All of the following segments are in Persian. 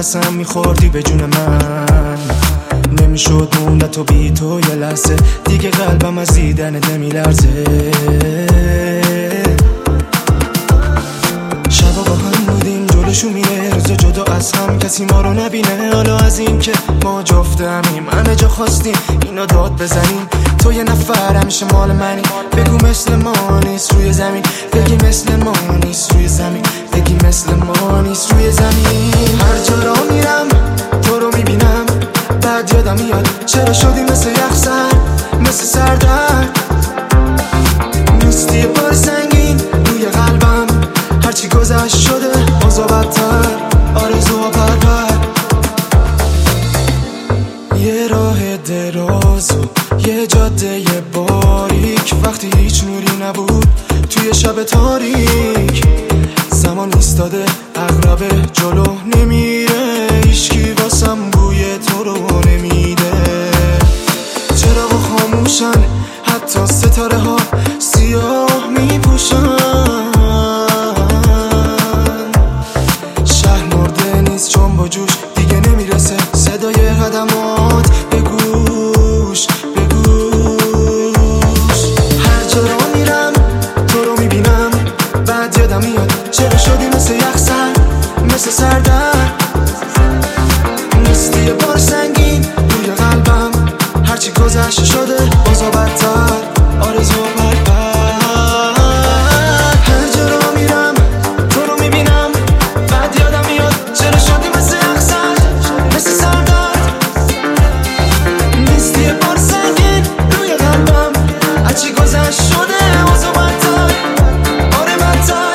قسم میخوردی به جون من، نمیشد موند تو بی تو یه لحظه دیگه، قلبم از دیدنت نمیلرزه. شبا با هم بودیم جلوشو میره، روزا جدا از هم کسی ما رو نبینه. حالا از این که ما جفت همیم همه جا خواستیم اینو داد بزنیم، تو یه نفر همیشه مال منی. بگو مثل ما نیست روی زمین، بگی مثل ما نیست روی زمین، بگی مثل ما نیست روی زمین. هر جا را میرم تو رو میبینم، بعد یادم میاد چرا شدی مثل یخزر، مثل سردرد. نیستی یه بار سنگین روی قلبم، هرچی گذشت شده بازا بدتر، آرزوها پرپر. یه راه دراز و یه جاده باریک، وقتی هیچ نوری نبود توی شب تاریک. زمان ایستاده عقربه جلو نمیره، هیچکی واسم بوی تو رو نمیده. چراغ خاموشن حتی ستاره ها سیاه میپوشن، شهر مرده نیست چون با جوش دیگه نمیرسه صدای قدمات به گوش به گوش. هر جا را میرم تو رو میبینم، بعد یادم میاد چرا شدی مثل یخزر، مثل سردرد. نیستی یه بار سنگین روی قلبم، هرچی گذشت شده بازا بدتر، آرزو پرپر. هر جا را میرم تو رو میبینم، بعد یادم میاد چرا شدی مثل یخزر، مثل سردرد. نیستی یه بار سنگین روی قلبم، هرچی گذشت شده بازا بدتر، آره بدتر.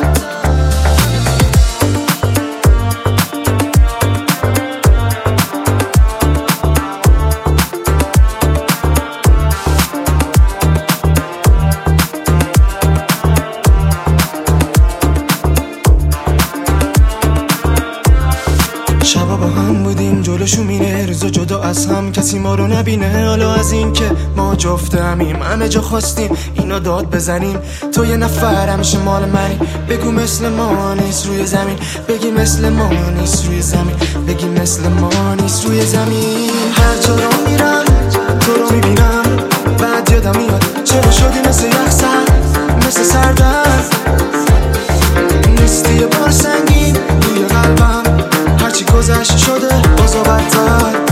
شبا با هم بودیم جلوشو میره، روزا جدا از هم کسی ما رو نبینه. حالا از این که ما جفت همیم همه جا خواستیم اینو داد بزنیم، تو یه نفر همیشه مال منی. بگو مثل ما نیست روی زمین، بگی مثل ما نیست روی زمین، بگی مثل ما نیست روی زمین. هر جا را میرم تو رو میبینم، بعد یادم میاد چرا شدی مثل یخزر، مثل سردرد. نیستی یه بار سنگین روی قلبم، هرچی گذشت شده بازا بدتر.